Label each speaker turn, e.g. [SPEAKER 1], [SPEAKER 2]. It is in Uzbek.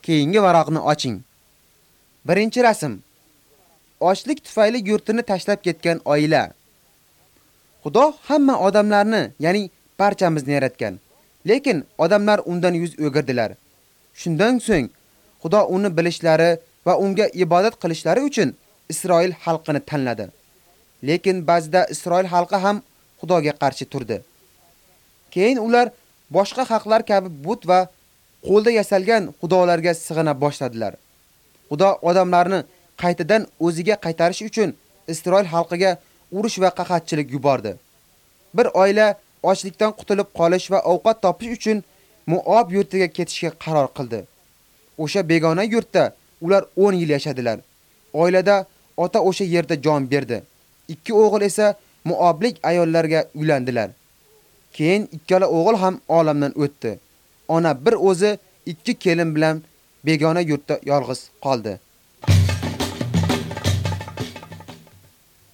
[SPEAKER 1] Keyingi varaqni oching. Birinchi rasm. Ochlik tufayli yurtini tashlab ketgan oila. Xudo hamma odamlarni, ya'ni barchamizni yaratgan. Lekin odamlar undan yuz o'girdilar. Shundan so'ng Xudo uni bilishlari va unga ibodat qilishlari uchun Isroil xalqini tanladi. Lekin ba'zida Isroil xalqi ham Xudoga qarshi turdi. Keyin ular boshqa xalqlar kabi but va qo'lda yasalgan xudolarga sig'ina boshladilar. Xudo odamlarni qaytadan o'ziga qaytarish uchun Isroil xalqiga urush va qahatchilik yubordi. Bir oila ochlikdan qutulib qolish va ovqat topish uchun Moab yurtiga ketishga qaror qildi. O'sha begona yurtda ular 10 yil yashadilar. Oilada ota o'sha yerda jon berdi. 2 o'g'il esa Moablik ayollarga uylandilar. Keyin ikkala o'g'il ham olamdan o'tdi. Ona bir o'zi 2 kelin bilan begona yurtda yolg'iz qoldi.